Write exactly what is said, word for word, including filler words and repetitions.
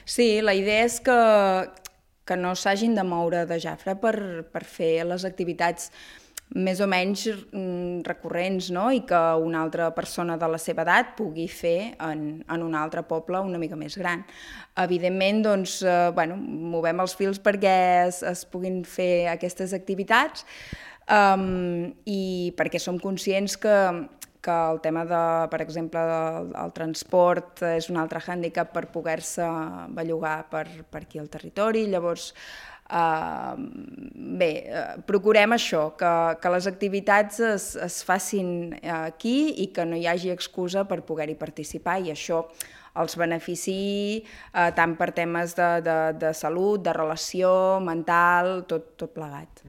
Sí, la idea és que, que no s'hagin de moure de Jafre per, per fer les activitats més o menys mm, recurrents, no? I que una altra persona de la seva edat pugui fer en, en un altre poble una mica més gran. Evidentment, doncs, eh, bueno, movem els fils perquè es, es puguin fer aquestes activitats um, i perquè som conscients que que el tema, de, per exemple, del, el transport és un altre hàndicap per poder-se bellugar per, per aquí al territori. Llavors, eh, bé, eh, procurem això, que, que les activitats es, es facin aquí i que no hi hagi excusa per poder-hi participar, i això els beneficiï eh, tant per temes de, de, de salut, de relació mental, tot, tot plegat.